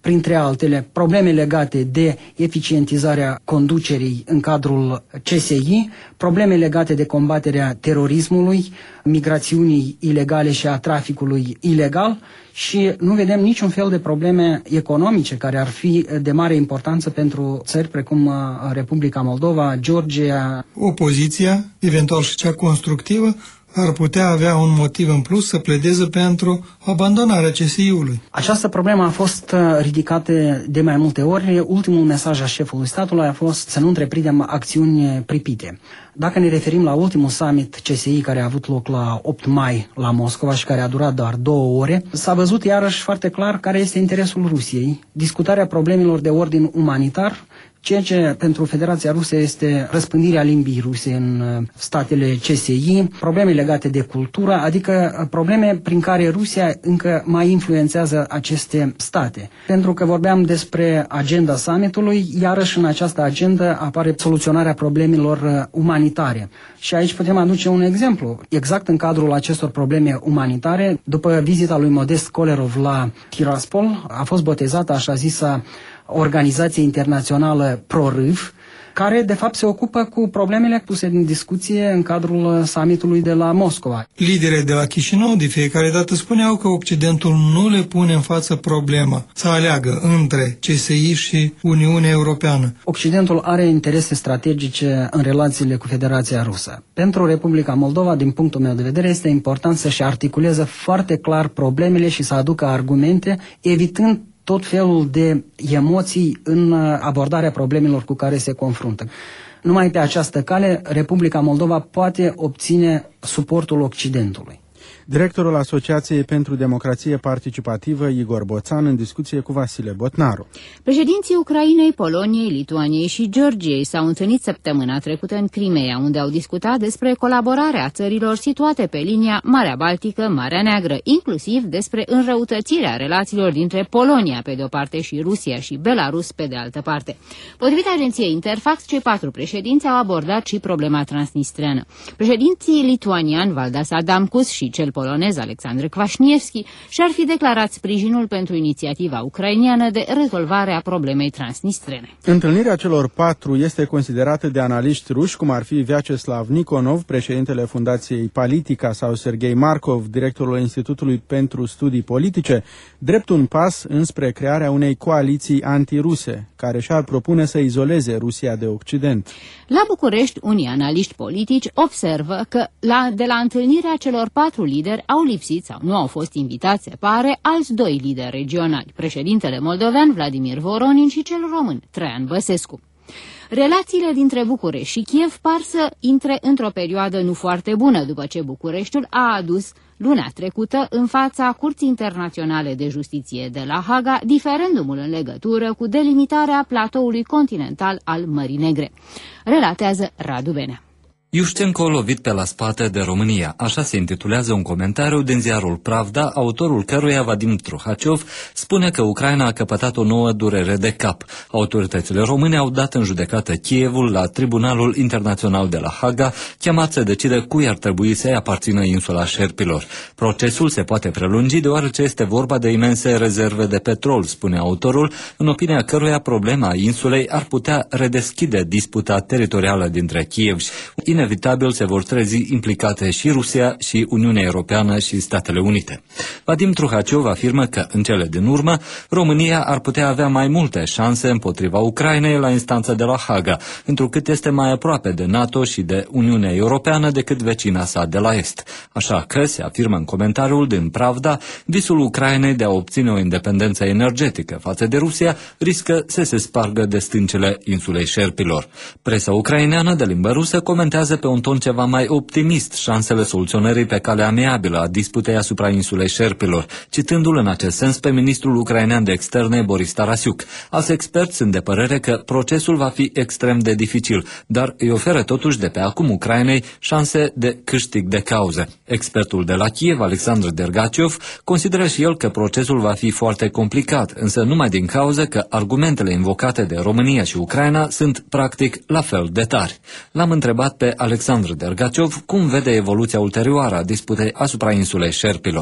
printre altele, probleme legate de eficientizarea conducerii în cadrul CSI, probleme legate de combaterea terorismului, migrațiunii ilegale și a traficului ilegal și nu vedem niciun fel de probleme economice care ar fi de mare importanță pentru țări precum Republica Moldova, Georgia. Opoziția, eventual și cea constructivă, ar putea avea un motiv în plus să pledeze pentru abandonarea CSI-ului. Această problemă a fost ridicată de mai multe ori. Ultimul mesaj al șefului statului a fost să nu întreprindem acțiuni pripite. Dacă ne referim la ultimul summit CSI care a avut loc la 8 mai la Moscova și care a durat doar 2 ore, s-a văzut iarăși foarte clar care este interesul Rusiei. Discutarea problemelor de ordin umanitar, ceea ce pentru Federația Rusă este răspândirea limbii ruse în statele CSI, probleme legate de cultură, adică probleme prin care Rusia încă mai influențează aceste state. Pentru că vorbeam despre agenda summitului, iarăși în această agendă apare soluționarea problemelor umanitare. Și aici putem aduce un exemplu. Exact în cadrul acestor probleme umanitare, după vizita lui Modest Kolerov la Tiraspol, a fost botezată așa zisa organizație internațională ProRâv, care de fapt se ocupă cu problemele puse în discuție în cadrul summitului de la Moscova. Liderii de la Chișinău de fiecare dată spuneau că Occidentul nu le pune în față problema să aleagă între CSI și Uniunea Europeană. Occidentul are interese strategice în relațiile cu Federația Rusă. Pentru Republica Moldova, din punctul meu de vedere, este important să-și articuleze foarte clar problemele și să aducă argumente, evitând tot felul de emoții în abordarea problemelor cu care se confruntă. Numai pe această cale, Republica Moldova poate obține suportul Occidentului. Directorul Asociației pentru Democrație Participativă, Igor Boțan, în discuție cu Vasile Botnaru. Președinții Ucrainei, Poloniei, Lituaniei și Georgiei s-au întâlnit săptămâna trecută în Crimeea, unde au discutat despre colaborarea țărilor situate pe linia Marea Baltică, Marea Neagră, inclusiv despre înrăutățirea relațiilor dintre Polonia pe de-o parte și Rusia și Belarus pe de altă parte. Potrivit agenției Interfax, cei 4 președinți au abordat și problema transnistreană. Președinții lituanian Valdas Adamkus și cel polonez Alexandru Kwaśniewski și-ar fi declarat sprijinul pentru inițiativa ucrainiană de rezolvare a problemei transnistrene. Întâlnirea celor 4 este considerată de analiști ruși, cum ar fi Vyacheslav Nikonov, președintele Fundației Politica, sau Sergei Markov, directorul Institutului pentru Studii Politice, drept un pas înspre crearea unei coaliții antiruse, care și-ar propune să izoleze Rusia de Occident. La București, unii analiști politici observă că de la întâlnirea celor 4 lideri au lipsit sau nu au fost invitați, se pare, alți 2 lideri regionali, președintele moldovean Vladimir Voronin și cel român Traian Băsescu. Relațiile dintre București și Kiev par să intre într-o perioadă nu foarte bună, după ce Bucureștiul a adus luna trecută în fața Curții Internaționale de Justiție de la Haga diferendumul în legătură cu delimitarea platoului continental al Mării Negre. Relatează Radu Benea. Iușcenko lovit pe la spate de România, așa se intitulează un comentariu din ziarul Pravda, autorul căruia, Vadim Truhaciov, spune că Ucraina a căpătat o nouă durere de cap. Autoritățile române au dat în judecată Kievul la Tribunalul Internațional de la Haga, chemat să decide cui ar trebui să-i aparțină insula Șerpilor. Procesul se poate prelungi deoarece este vorba de imense rezerve de petrol, spune autorul, în opinia căruia problema insulei ar putea redeschide disputa teritorială dintre Kiev și inevitabil se vor trezi implicate și Rusia și Uniunea Europeană și Statele Unite. Vadim Truhaciov afirmă că, în cele din urmă, România ar putea avea mai multe șanse împotriva Ucrainei la instanța de la Haga, întrucât este mai aproape de NATO și de Uniunea Europeană decât vecina sa de la Est. Așa că, se afirmă în comentariul din Pravda, visul Ucrainei de a obține o independență energetică față de Rusia riscă să se spargă de stâncile insulei Șerpilor. Presa ucraineană de limbă rusă comentează pe un ton ceva mai optimist șansele soluționării pe cale amiabilă a disputei asupra insulei Șerpilor, citându-l în acest sens pe ministrul ucrainean de externe Boris Tarasiuc. Alți experți sunt de părere că procesul va fi extrem de dificil, dar îi oferă totuși de pe acum Ucrainei șanse de câștig de cauză. Expertul de la Kiev, Alexandru Dergaciov, consideră și el că procesul va fi foarte complicat, însă numai din cauza că argumentele invocate de România și Ucraina sunt practic la fel de tari. L-am întrebat pe Alexandru Dergaciov cum vede evoluția ulterioară a disputei asupra insulei Șerpilor.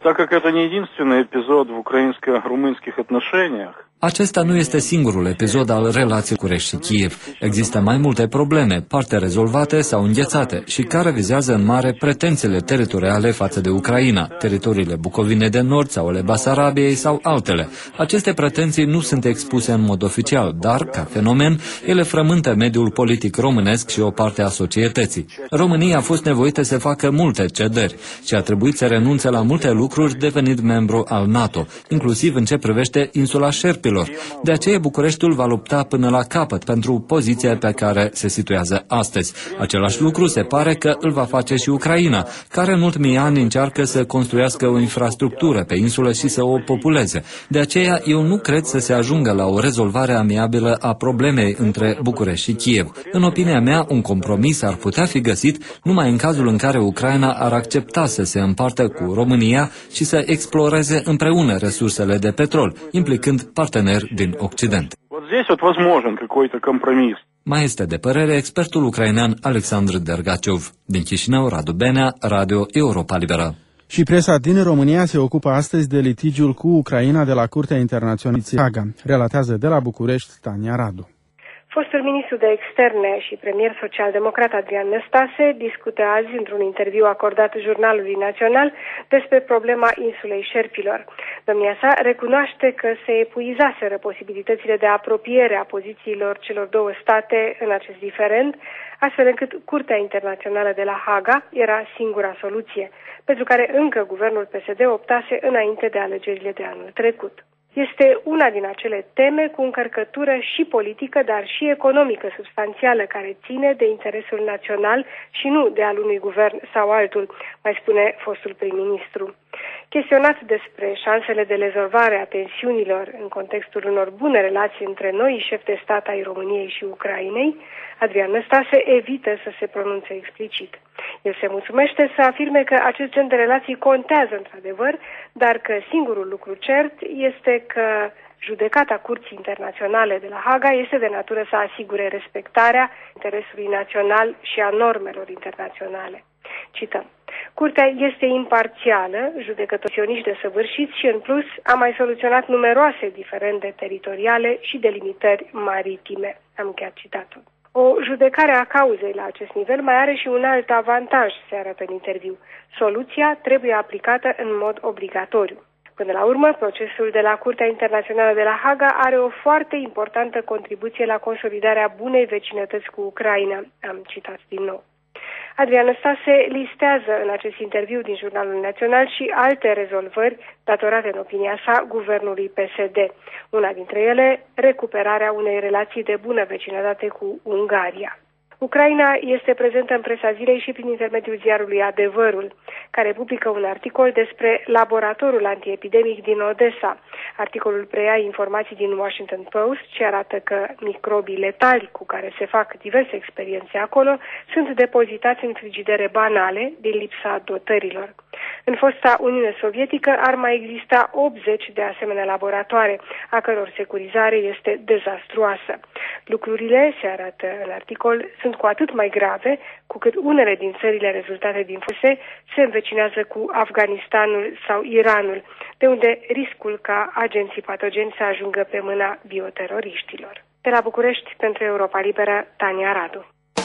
Так как это не единственный эпизод в украинско-румынских отношениях, acesta nu este singurul episod al relației București și Kiev. Există mai multe probleme, parte rezolvate sau înghețate, și care vizează în mare pretențiile teritoriale față de Ucraina, teritoriile Bucovine de Nord sau ale Basarabiei sau altele. Aceste pretenții nu sunt expuse în mod oficial, dar, ca fenomen, ele frământă mediul politic românesc și o parte a societății. România a fost nevoită să facă multe cederi și a trebuit să renunțe la multe lucruri devenind membru al NATO, inclusiv în ce privește insula Șerpilor. De aceea Bucureștiul va lupta până la capăt pentru poziția pe care se situează astăzi. Același lucru se pare că îl va face și Ucraina, care în ultimii ani încearcă să construiască o infrastructură pe insulă și să o populeze. De aceea eu nu cred să se ajungă la o rezolvare amiabilă a problemei între București și Kiev. În opinia mea, un compromis ar putea fi găsit numai în cazul în care Ucraina ar accepta să se împartă cu România și să exploreze împreună resursele de petrol, implicând parteneri din Occident. Mai este de părere expertul ucrainean Alexandru Dergaciov. Din Chișinău, Radu Benea, Radio Europa Liberă. Și presa din România se ocupă astăzi de litigiul cu Ucraina de la Curtea Internațională Haga. Relatează de la București Tania Radu. Fostul ministru de externe și premier social-democrat Adrian Năstase discută azi într-un interviu acordat Jurnalului Național despre problema insulei Șerpilor. Domnia sa recunoaște că se epuizaseră posibilitățile de apropiere a pozițiilor celor două state în acest diferend, astfel încât Curtea Internațională de la Haga era singura soluție, pentru care încă guvernul PSD optase înainte de alegerile de anul trecut. Este una din acele teme cu încărcătură și politică, dar și economică substanțială, care ține de interesul național și nu de al unui guvern sau altul, mai spune fostul prim-ministru. Chestionat despre șansele de rezolvare a tensiunilor în contextul unor bune relații între noi șefi de stat ai României și Ucrainei, Adrian Năstase evită să se pronunțe explicit. El se mulțumește să afirme că acest gen de relații contează într-adevăr, dar că singurul lucru cert este că judecata Curții Internaționale de la Haga este de natură să asigure respectarea interesului național și a normelor internaționale. Cităm. Curtea este imparțială, judecători desăvârșiți și, în plus, a mai soluționat numeroase diferende teritoriale și delimitări maritime. Am încheiat citatul. O judecare a cauzei la acest nivel mai are și un alt avantaj, se arată în interviu. Soluția trebuie aplicată în mod obligatoriu. Până la urmă, procesul de la Curtea Internațională de la Haga are o foarte importantă contribuție la consolidarea bunei vecinătăți cu Ucraina. Am citat din nou. Adrian Năstase listează în acest interviu din Jurnalul Național și alte rezolvări datorate, în opinia sa, guvernului PSD. Una dintre ele, recuperarea unei relații de bună vecinătate cu Ungaria. Ucraina este prezentă în presa zilei și prin intermediul ziarului Adevărul, care publică un articol despre laboratorul antiepidemic din Odessa. Articolul preia informații din Washington Post ce arată că microbii letali cu care se fac diverse experiențe acolo sunt depozitați în frigidere banale din lipsa dotărilor. În fosta Uniune Sovietică ar mai exista 80 de asemenea laboratoare, a căror securizare este dezastruoasă. Lucrurile, se arată în articol, sunt cu atât mai grave cu cât unele din țările rezultate din fuse se învecinează cu Afganistanul sau Iranul, de unde riscul ca agenții patogeni să ajungă pe mâna bioteroriștilor. De la București, pentru Europa Liberă, Tania Radu.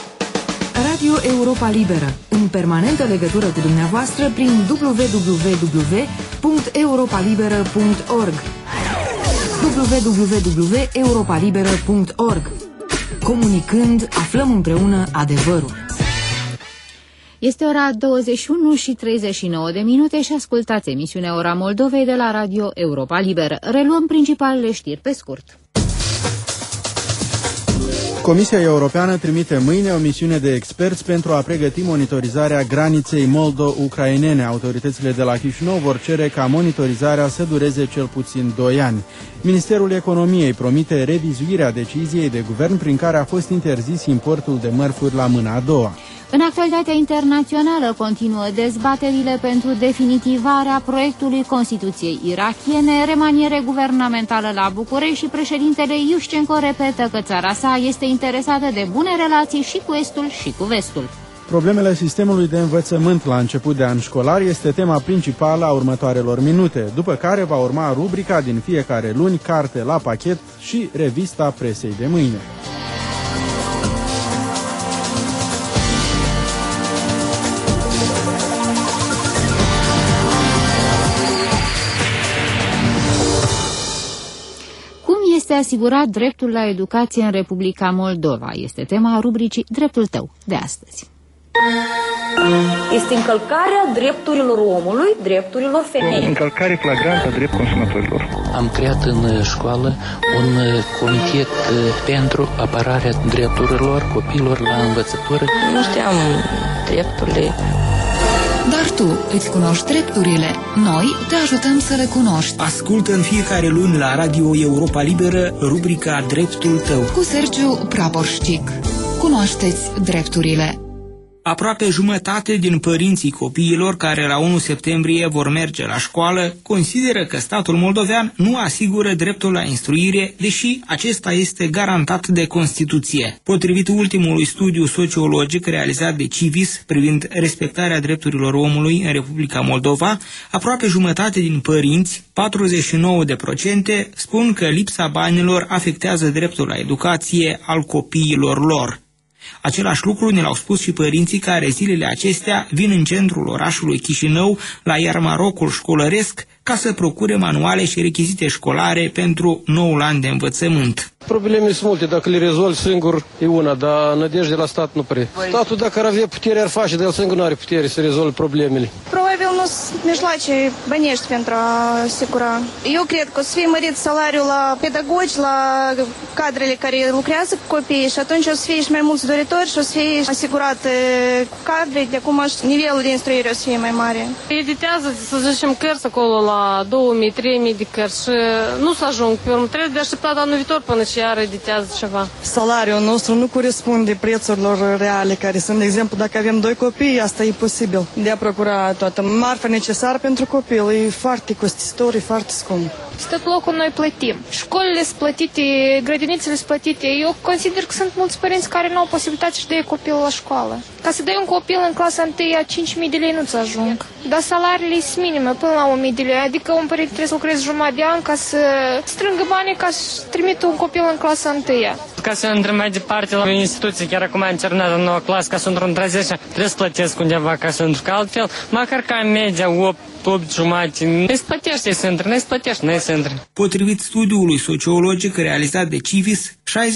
Radio Europa Liberă, în permanentă legătură cu dumneavoastră prin www.europalibera.org www.europalibera.org. Comunicând, aflăm împreună adevărul. Este ora 21:39 și ascultați emisiunea Ora Moldovei de la Radio Europa Liberă. Reluăm principalele știri pe scurt. Comisia Europeană trimite mâine o misiune de experți pentru a pregăti monitorizarea graniței moldo-ucrainene. Autoritățile de la Chișinău vor cere ca monitorizarea să dureze cel puțin 2 ani. Ministerul Economiei promite revizuirea deciziei de guvern prin care a fost interzis importul de mărfuri la mâna a doua. În actualitatea internațională continuă dezbaterile pentru definitivarea proiectului Constituției irakiene, remaniere guvernamentală la București și președintele Iușcenco repetă că țara sa este interesată de bune relații și cu Estul și cu Vestul. Problemele sistemului de învățământ la început de an școlar este tema principală a următoarelor minute, după care va urma rubrica din fiecare luni, carte la pachet și revista presei de mâine. Este asigurat dreptul la educație în Republica Moldova. Este tema rubricii Dreptul tău de astăzi. Este încălcarea drepturilor omului, drepturilor femeii. Încălcare flagrantă a drepturilor consumatorilor. Am creat în școală un comitet pentru apărarea drepturilor copiilor la învățătură. Nu știam drepturile. Dar tu îți cunoști drepturile. Noi te ajutăm să le cunoști. Ascultă în fiecare luni la Radio Europa Liberă rubrica Dreptul tău cu Sergiu Praporșcic. Cunoașteți drepturile. Aproape jumătate din părinții copiilor care la 1 septembrie vor merge la școală consideră că statul moldovean nu asigură dreptul la instruire, deși acesta este garantat de Constituție. Potrivit ultimului studiu sociologic realizat de Civis privind respectarea drepturilor omului în Republica Moldova, aproape jumătate din părinți, 49%, spun că lipsa banilor afectează dreptul la educație al copiilor lor. Același lucru ne l-au spus și părinții care zilele acestea vin în centrul orașului Chișinău la Iarmarocul școlăresc ca să procure manuale și rechizite școlare pentru noul an de învățământ. Problemele sunt multe, dacă le rezolvi singur e una, dar nădejde la stat nu prea. Statul dacă ar avea putere ar face, dar el singur nu are putere să rezolve problemele. Probabil nu sunt mijloace bănești pentru a asigura. Eu cred că o să fie mărit salariul la pedagogi, la cadrele care lucrează cu copiii și atunci o să fie și mai mulți doritori și o să fie asigurate cadre, de acum nivelul de instruire o să fie mai mare. Editează, să zicem, cărți acolo la 2.000-3.000 de cărți și nu să ajung pe urmă. Trebuie de așteptat anul viitor până și iar editează ceva. Salariul nostru nu corespunde prețurilor reale care sunt. De exemplu, dacă avem 2 copii, asta e posibil de a procura toată marfa necesară pentru copil. E foarte costisitor, e foarte scump. Tot locul noi plătim. Școlile sunt plătite, grădinițele sunt plătite. Eu consider că sunt mulți părinți care nu au posibilitatea să dea copilul la școală. Ca să dai un copil în clasa 1, 5.000 de lei nu-ți ajung. Dar salariile sunt minime, până la 1.000 de lei. Adică un părinte trebuie să lucreze jumătate de an ca să strângă banii ca să trimită un copil în clasa 1. Ca să intrăm mai departe la instituție, chiar acum am terminat în noua clasă, ca să într-o într-a trebuie să plătesc undeva ca să intru, că altfel, măcar ca media 8 jumate, nu-i plătești să intri, nu-i plătești, nu-i să intri. Potrivit studiului sociologic realizat de Civis,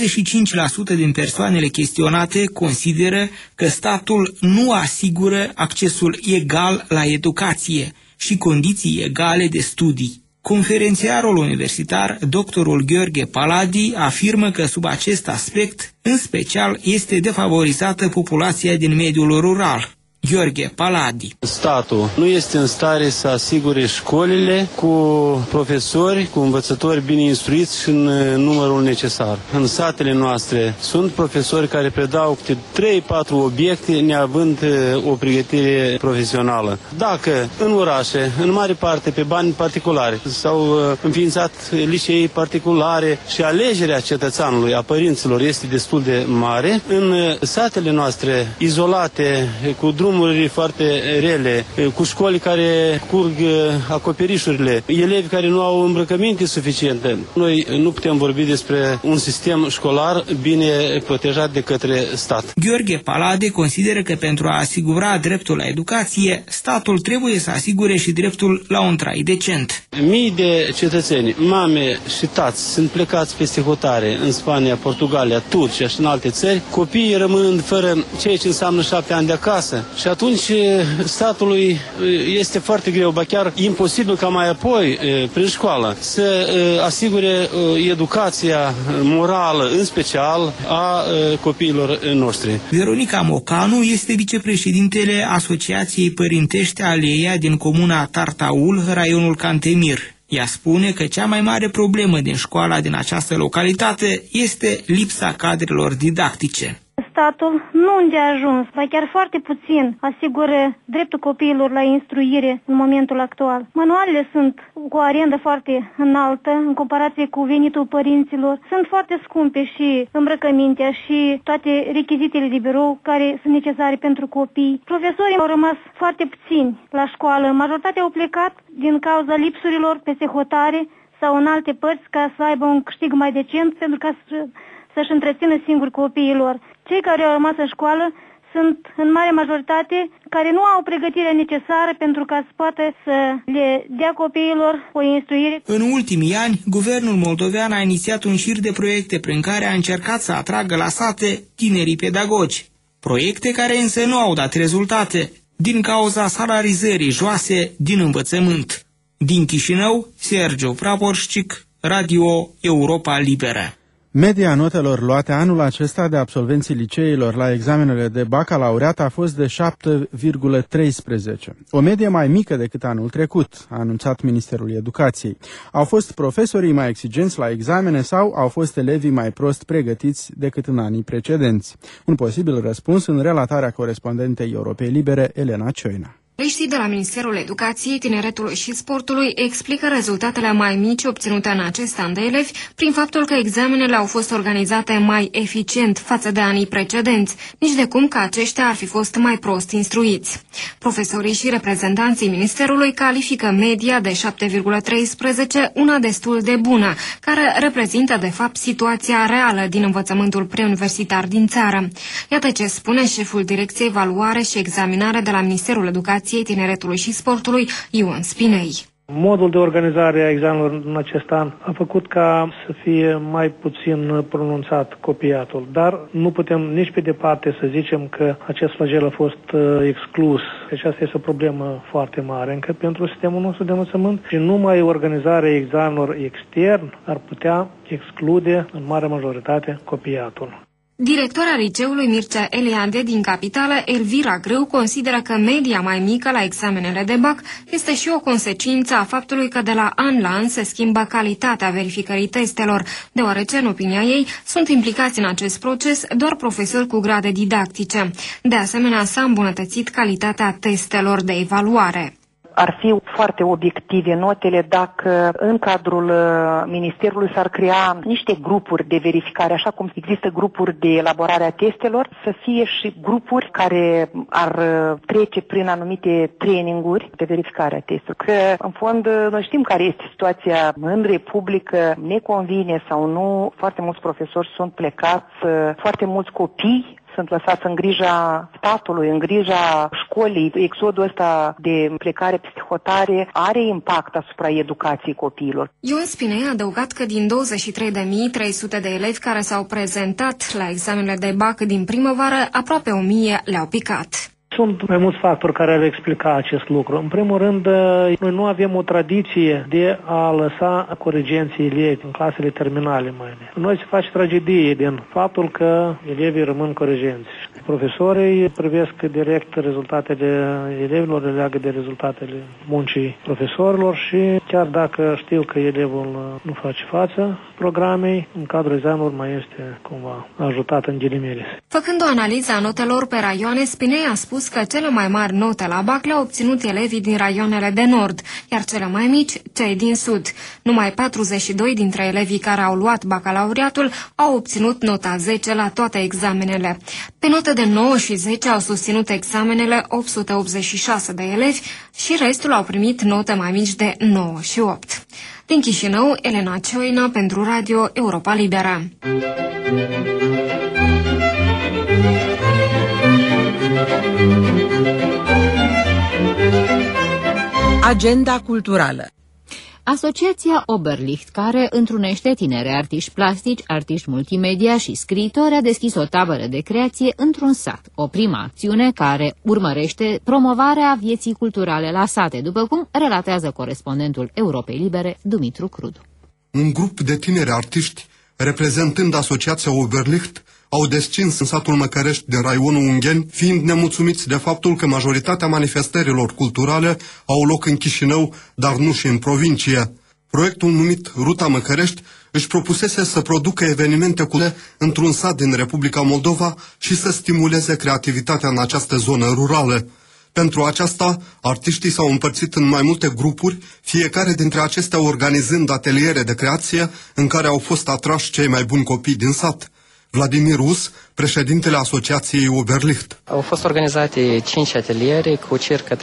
65% din persoanele chestionate consideră că statul nu asigură accesul egal la educație și condiții egale de studii. Conferențiarul universitar, doctorul Gheorghe Paladi, afirmă că sub acest aspect, în special, este defavorizată populația din mediul rural. Gheorghe Paladi. Statul nu este în stare să asigure școlile cu profesori, cu învățători bine instruiți și în numărul necesar. În satele noastre sunt profesori care predau câte 3-4 obiecte neavând o pregătire profesională. Dacă în orașe, în mare parte pe bani particulare, s-au înființat licee particulare și alegerea cetățeanului, a părinților, este destul de mare, în satele noastre izolate, cu drumuri foarte rele, cu școli care curg acoperișurile, elevi care nu au îmbrăcăminte suficiente. Noi nu putem vorbi despre un sistem școlar bine protejat de către stat. Gheorghe Palade consideră că pentru a asigura dreptul la educație, statul trebuie să asigure și dreptul la un trai decent. Mii de cetățeni, mame și tați sunt plecați peste hotare în Spania, Portugalia, Turcia și în alte țări, copiii rămânând fără ceea ce înseamnă 7 ani de acasă. Și atunci statului este foarte greu, ba chiar imposibil ca mai apoi, prin școală, să asigure educația morală, în special, a copiilor noștri. Veronica Mocanu este vicepreședintele Asociației Părintești Aleia din comuna Tartaul, raionul Cantemir. Ea spune că cea mai mare problemă din școala din această localitate este lipsa cadrelor didactice. statul nu îndeajuns, ba chiar foarte puțin, asigură dreptul copiilor la instruire în momentul actual. Manualele sunt cu o arendă foarte înaltă în comparație cu venitul părinților. Sunt foarte scumpe și îmbrăcămintea și toate rechizitele de birou care sunt necesare pentru copii. Profesorii au rămas foarte puțini la școală. Majoritatea au plecat din cauza lipsurilor peste hotare sau în alte părți ca să aibă un câștig mai decent pentru ca să-și întrețină singuri copiii lor. Cei care au rămas în școală sunt în mare majoritate care nu au pregătirea necesară pentru ca să poată să le dea copiilor o instruire. În ultimii ani, guvernul moldovean a inițiat un șir de proiecte prin care a încercat să atragă la sate tinerii pedagogi. Proiecte care însă nu au dat rezultate din cauza salarizării joase din învățământ. Din Chișinău, Sergiu Praporșcic, Radio Europa Liberă. Media notelor luate anul acesta de absolvenții liceilor la examenele de bacalaureat a fost de 7,13, o medie mai mică decât anul trecut, a anunțat Ministerul Educației. Au fost profesorii mai exigenți la examene sau au fost elevii mai prost pregătiți decât în anii precedenți? Un posibil răspuns în relatarea corespondentei Europei Libere, Elena Cioina. Specialiștii de la Ministerul Educației, Tineretului și Sportului explică rezultatele mai mici obținute în acest an de elevi prin faptul că examenele au fost organizate mai eficient față de anii precedenți, nici de cum că aceștia ar fi fost mai prost instruiți. Profesorii și reprezentanții Ministerului califică media de 7,13 una destul de bună, care reprezintă de fapt situația reală din învățământul preuniversitar din țară. Iată ce spune șeful Direcției Evaluare și Examinare de la Ministerul Educației, Tineretului și Sportului, Ion Spinei. Modul de organizare a examenelor în acest an a făcut ca să fie mai puțin pronunțat copiatul, dar nu putem nici pe departe să zicem că acest flagel a fost exclus. Deci asta este o problemă foarte mare încă pentru sistemul nostru de învățământ și numai organizarea examenelor extern ar putea exclude în mare majoritate copiatul. Directora liceului Mircea Eliade din capitală, Elvira Grâu, consideră că media mai mică la examenele de bac este și o consecință a faptului că de la an la an se schimbă calitatea verificării testelor, deoarece, în opinia ei, sunt implicați în acest proces doar profesori cu grade didactice. De asemenea, s-a îmbunătățit calitatea testelor de evaluare. Ar fi foarte obiective notele dacă în cadrul Ministerului s-ar crea niște grupuri de verificare, așa cum există grupuri de elaborare a testelor, să fie și grupuri care ar trece prin anumite traininguri de verificare a testelor. Că, în fond, noi știm care este situația în Republică, ne convine sau nu, foarte mulți profesori sunt plecați, foarte mulți copii sunt lăsați în grija statului, în grija școlii. Exodul ăsta de plecare peste hotare are impact asupra educației copiilor. Ion Spinei a adăugat că din 23.300 de elevi care s-au prezentat la examenele de BAC din primăvară, aproape 1.000 le-au picat. Sunt mai mulți factori care ar explica acest lucru. În primul rând, noi nu avem o tradiție de a lăsa coregenții elevi în clasele terminale mai ales. Noi se face tragedie din faptul că elevii rămân coregenți. Profesorii privesc direct rezultatele elevilor, le leagă de rezultatele muncii profesorilor și chiar dacă știu că elevul nu face față programei, în cadrul examenelor mai este cumva ajutat în ghilimele. Făcând o analiză a notelor pe raioane, Spinei a spus că cele mai mari note la BAC le-au obținut elevii din raioanele de nord, iar cele mai mici, cei din sud. Numai 42 dintre elevii care au luat bacalaureatul au obținut nota 10 la toate examenele. Pe note de 9 și 10 au susținut examenele 886 de elevi și restul au primit note mai mici de 9 și 8. Din Chișinău, Elena Cioina pentru Radio Europa Liberă. Agenda culturală. Asociația Oberlicht, care întrunește tineri artiști plastici, artiști multimedia și scriitori, a deschis o tabără de creație într-un sat, o primă acțiune care urmărește promovarea vieții culturale la sate, după cum relatează corespondentul Europei Libere, Dumitru Crudu. Un grup de tineri artiști, reprezentând Asociația Oberlicht, au descins în satul Măcărești din raionul Ungheni, fiind nemulțumiți de faptul că majoritatea manifestărilor culturale au loc în Chișinău, dar nu și în provincie. Proiectul numit Ruta Măcărești își propusese să producă evenimente culturale într-un sat din Republica Moldova și să stimuleze creativitatea în această zonă rurală. Pentru aceasta, artiștii s-au împărțit în mai multe grupuri, fiecare dintre acestea organizând ateliere de creație în care au fost atrași cei mai buni copii din sat. Vladimir Us, președintele Asociației Oberlicht. Au fost organizate 5 ateliere cu circa 35-40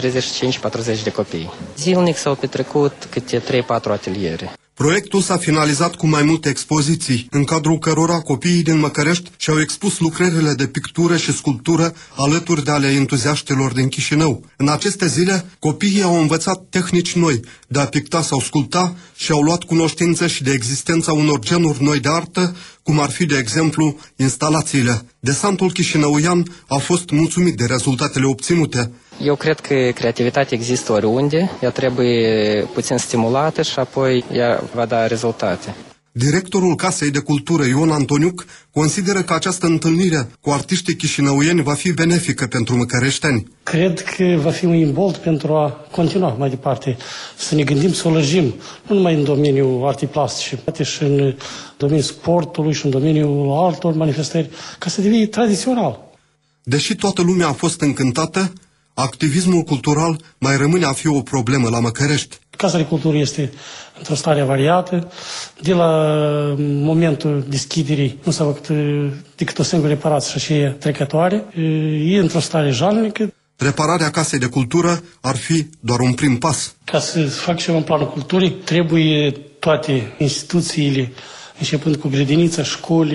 de copii. Zilnic s-au petrecut câte 3-4 ateliere. Proiectul s-a finalizat cu mai multe expoziții, în cadrul cărora copiii din Măcărești și-au expus lucrările de pictură și sculptură alături de ale entuziaștilor din Chișinău. În aceste zile, copiii au învățat tehnici noi de a picta sau sculpta și au luat cunoștință și de existența unor genuri noi de artă, cum ar fi, de exemplu, instalațiile. Desantul chișinăuian a fost mulțumit de rezultatele obținute. Eu cred că creativitatea există oriunde, ea trebuie puțin stimulată și apoi ea va da rezultate. Directorul Casei de Cultură, Ion Antoniuc, consideră că această întâlnire cu artiștii chișinăuieni va fi benefică pentru măcăreșteni. Cred că va fi un imbold pentru a continua mai departe, să ne gândim să o lărgim, nu numai în domeniul artii plastice, poate și în domeniul sportului și în domeniul altor manifestări, ca să devină tradițional. Deși toată lumea a fost încântată, activismul cultural mai rămâne a fi o problemă la Măcărești. Casa de Cultură este într-o stare variată. De la momentul deschiderii nu s-a făcut decât o singură reparație și aceea trecătoare. E într-o stare jalnică. Repararea Casei de Cultură ar fi doar un prim pas. Ca să fac ceva în planul culturii, trebuie toate instituțiile, începând cu grădinița,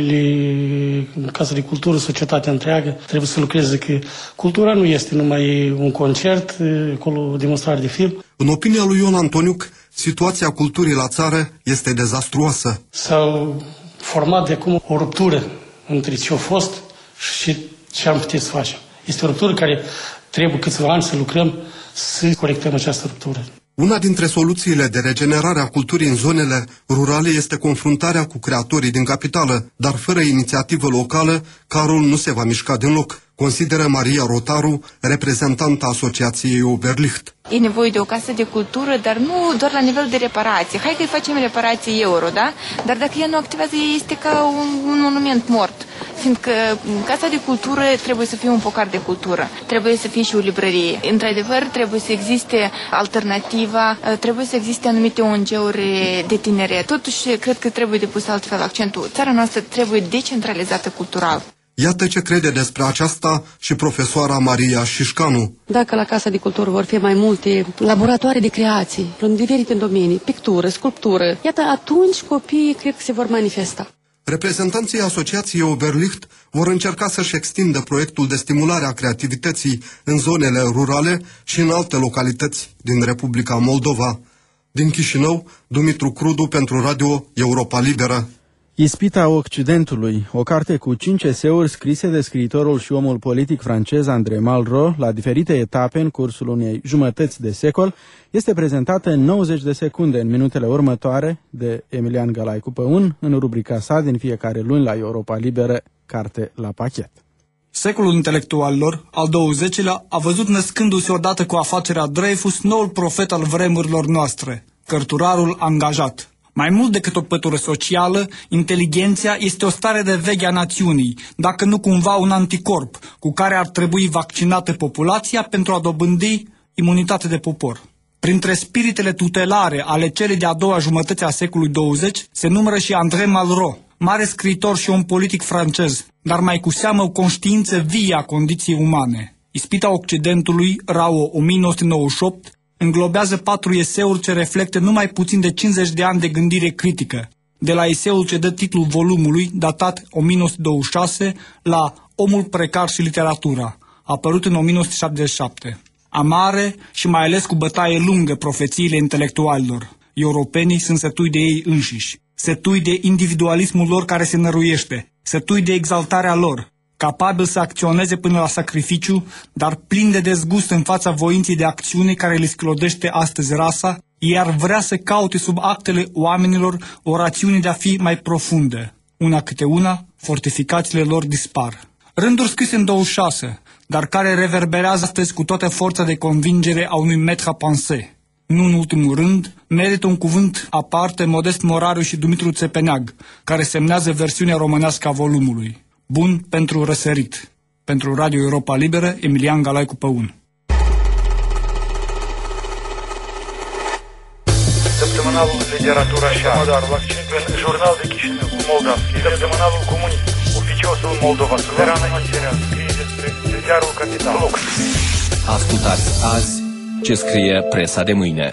școlile, Casa de Cultură, societatea întreagă, trebuie să lucreze, că cultura nu este numai un concert, acolo o demonstrare de film. În opinia lui Ion Antoniuc, situația culturii la țară este dezastruoasă. S-au format de acum o ruptură între ce a fost și ce am putea să facem. Este o ruptură care trebuie câțiva ani să lucrăm să corectăm această ruptură. Una dintre soluțiile de regenerare a culturii în zonele rurale este confruntarea cu creatorii din capitală, dar fără inițiativă locală, carul nu se va mișca din loc, consideră Maria Rotaru, reprezentanta Asociației Oberlicht. E nevoie de o casă de cultură, dar nu doar la nivel de reparație. Hai că îi facem reparații euro, da? Dar dacă ea nu activează, este ca un monument mort. Fiindcă casa de cultură trebuie să fie un focar de cultură. Trebuie să fie și o librărie. Într-adevăr, trebuie să existe alternativa, trebuie să existe anumite ONG-uri de tineret. Totuși, cred că trebuie depus altfel accentul. Țara noastră trebuie decentralizată cultural. Iată ce crede despre aceasta și profesoara Maria Șișcanu. Dacă la Casa de Cultură vor fi mai multe laboratoare de creații, în diferite domenii, pictură, sculptură, iată, atunci copiii cred că se vor manifesta. Reprezentanții Asociației Oberlicht vor încerca să-și extindă proiectul de stimulare a creativității în zonele rurale și în alte localități din Republica Moldova. Din Chișinău, Dumitru Crudu pentru Radio Europa Liberă. Ispita Occidentului, o carte cu 5 eseuri scrise de scriitorul și omul politic francez André Malraux la diferite etape în cursul unei jumătăți de secol, este prezentată în 90 de secunde în minutele următoare de Emilian Galaicu Păun în rubrica sa din fiecare luni la Europa Liberă, Carte la pachet. Secolul intelectualilor, al XX-lea, a văzut născându-se odată cu afacerea Dreyfus noul profet al vremurilor noastre, cărturarul angajat. Mai mult decât o pătură socială, inteligenția este o stare de veche a națiunii, dacă nu cumva un anticorp, cu care ar trebui vaccinată populația pentru a dobândi imunitate de popor. Printre spiritele tutelare ale celei de-a doua jumătăți a secolului 20 se numără și André Malraux, mare scriitor și om politic francez, dar mai cu seamă o conștiință vie a condiției umane. Ispita Occidentului, Rao 1998, înglobează 4 eseuri ce reflectă numai puțin de 50 de ani de gândire critică, de la eseul ce dă titlul volumului, datat 1926, la Omul precar și literatura, apărut în 1977. Amare și mai ales cu bătaie lungă profețiile intelectualilor. Europenii sunt sătui de ei înșiși, sătui de individualismul lor care se năruiește, sătui de exaltarea lor, capabil să acționeze până la sacrificiu, dar plin de dezgust în fața voinței de acțiune care le sclodește astăzi rasa, iar vrea să caute sub actele oamenilor o rațiune de a fi mai profundă. Una câte una, fortificațiile lor dispar. Rânduri scrise în 26, dar care reverberează astăzi cu toată forța de convingere a unui maître à penser. Nu în ultimul rând, merită un cuvânt aparte Modest Morariu și Dumitru Țepeneag, care semnează versiunea românească a volumului. Bun pentru răsărit. Pentru Radio Europa Liberă, Emilian Galaicu Păun. Săptămânalul Literatura și Modarul Accent, Jurnal de Chișinău, Moldav, Săptămânalul Comunist, Oficiosul Moldova, Suverană Iserea, scrie despre Ziarul Capital. Ascultați azi ce scrie presa de mâine.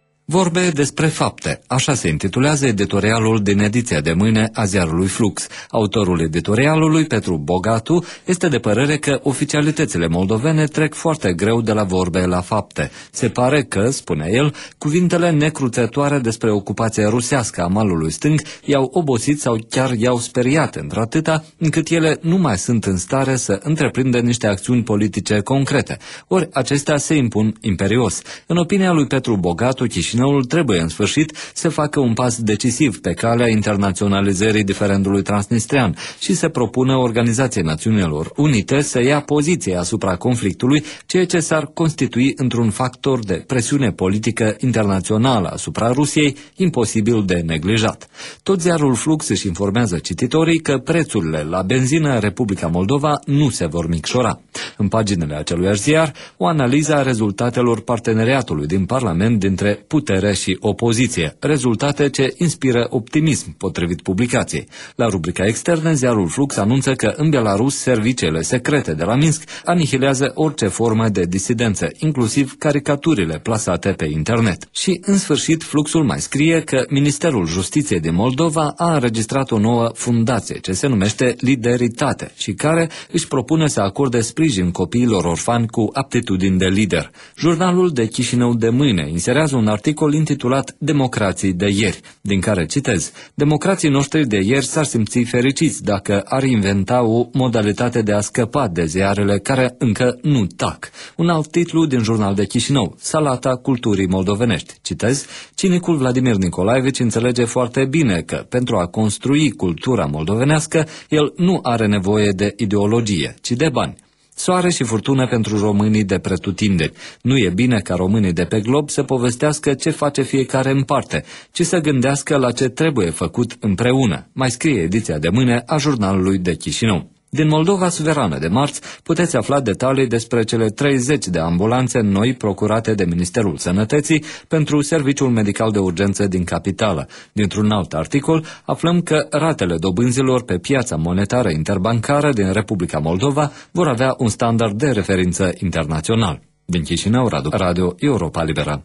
Vorbe despre fapte, așa se intitulează editorialul din ediția de mâine a ziarului Flux. Autorul editorialului, Petru Bogatu, este de părere că oficialitățile moldovene trec foarte greu de la vorbe la fapte. Se pare că, spune el, cuvintele necruțătoare despre ocupația rusească a malului stâng i-au obosit sau chiar i-au speriat într-atâta încât ele nu mai sunt în stare să întreprindă niște acțiuni politice concrete. Ori acestea se impun imperios. În opinia lui Petru Bogatu, Chișinăul trebuie în sfârșit să facă un pas decisiv pe calea internaționalizării diferendului transnistrean și să propună Organizației Națiunilor Unite să ia poziție asupra conflictului, ceea ce s-ar constitui într-un factor de presiune politică internațională asupra Rusiei, imposibil de neglijat. Tot ziarul Flux își informează cititorii că prețurile la benzină în Republica Moldova nu se vor micșora. În paginile acelui ziar, o analiză a rezultatelor parteneriatului din Parlament dintre putere și opoziție, rezultate ce inspiră optimism, potrivit publicației. La rubrica externe, ziarul Flux anunță că în Belarus serviciile secrete de la Minsk anihilează orice formă de disidență, inclusiv caricaturile plasate pe internet. Și, în sfârșit, Fluxul mai scrie că Ministerul Justiției din Moldova a înregistrat o nouă fundație, ce se numește Lideritate și care își propune să acorde sprijin copiilor orfani cu aptitudini de lider. Jurnalul de Chișinău de mâine inserează un articol intitulat Democrații de ieri, din care citez: democrații noștri de ieri s-ar simți fericiți dacă ar inventa o modalitate de a scăpa de ziarele care încă nu tac. Un alt titlu din Jurnal de Chișinău: Salata culturii moldovenești. Citez: cinicul Vladimir Nicolaevici înțelege foarte bine că pentru a construi cultura moldovenească, el nu are nevoie de ideologie, ci de bani. Soare și furtună pentru românii de pretutindeni. Nu e bine ca românii de pe glob să povestească ce face fiecare în parte, ci să gândească la ce trebuie făcut împreună, mai scrie ediția de mâine a Jurnalului de Chișinău. Din Moldova Suverană de marți puteți afla detalii despre cele 30 de ambulanțe noi procurate de Ministerul Sănătății pentru serviciul medical de urgență din capitală. Dintr-un alt articol aflăm că ratele dobânzilor pe piața monetară interbancară din Republica Moldova vor avea un standard de referință internațional. Din Chișinău, Radio Europa Liberă.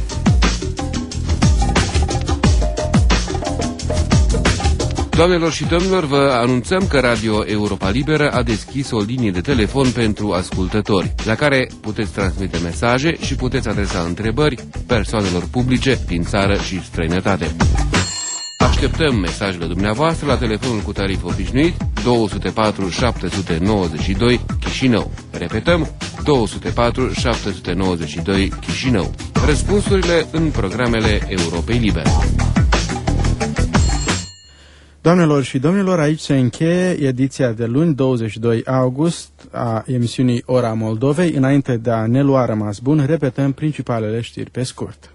Doamnelor și domnilor, vă anunțăm că Radio Europa Liberă a deschis o linie de telefon pentru ascultători, la care puteți transmite mesaje și puteți adresa întrebări persoanelor publice din țară și străinătate. Așteptăm mesajele dumneavoastră la telefonul cu tarif obișnuit 204 792 Chișinău. Repetăm, 204 792 Chișinău. Răspunsurile în programele Europei Libere. Doamnelor și domnilor, aici se încheie ediția de luni, 22 august, a emisiunii Ora Moldovei. Înainte de a ne lua rămas bun, repetăm principalele știri pe scurt.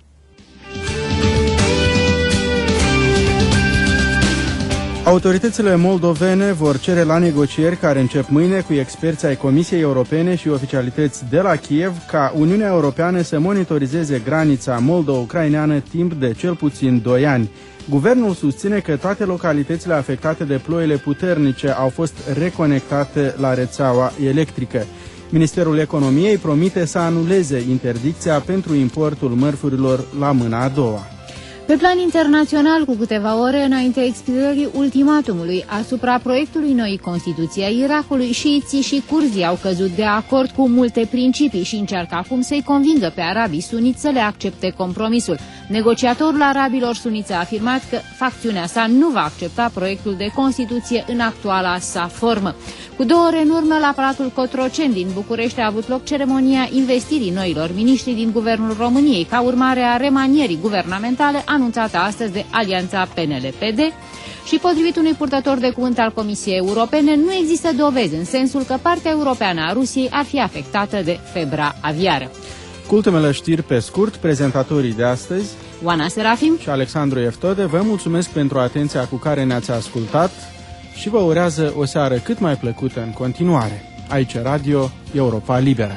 Autoritățile moldovene vor cere la negocieri care încep mâine cu experții ai Comisiei Europene și oficialități de la Kiev ca Uniunea Europeană să monitorizeze granița moldo-ucraineană timp de cel puțin 2 ani. Guvernul susține că toate localitățile afectate de ploile puternice au fost reconectate la rețeaua electrică. Ministerul Economiei promite să anuleze interdicția pentru importul mărfurilor la mâna a doua. Pe plan internațional, cu câteva ore înaintea expirării ultimatumului asupra proiectului noii Constituții a Irakului, șiiții și curzii au căzut de acord cu multe principii și încearcă acum să-i convingă pe arabii suniți să le accepte compromisul. Negociatorul arabilor suniți a afirmat că facțiunea sa nu va accepta proiectul de Constituție în actuala sa formă. Cu 2 ore în urmă, la Palatul Cotroceni din București a avut loc ceremonia investirii noilor miniștri din Guvernul României, ca urmare a remanierii guvernamentale anunțată astăzi de alianța PNL-PD și, potrivit unui purtător de cuvânt al Comisiei Europene, nu există dovezi în sensul că partea europeană a Rusiei ar fi afectată de febra aviară. Cu ultimele știri pe scurt, prezentatorii de astăzi, Oana Serafim și Alexandru Eftode, vă mulțumesc pentru atenția cu care ne-ați ascultat și vă urează o seară cât mai plăcută în continuare. Aici Radio Europa Liberă.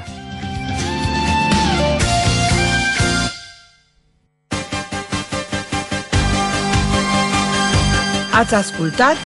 Ați ascultat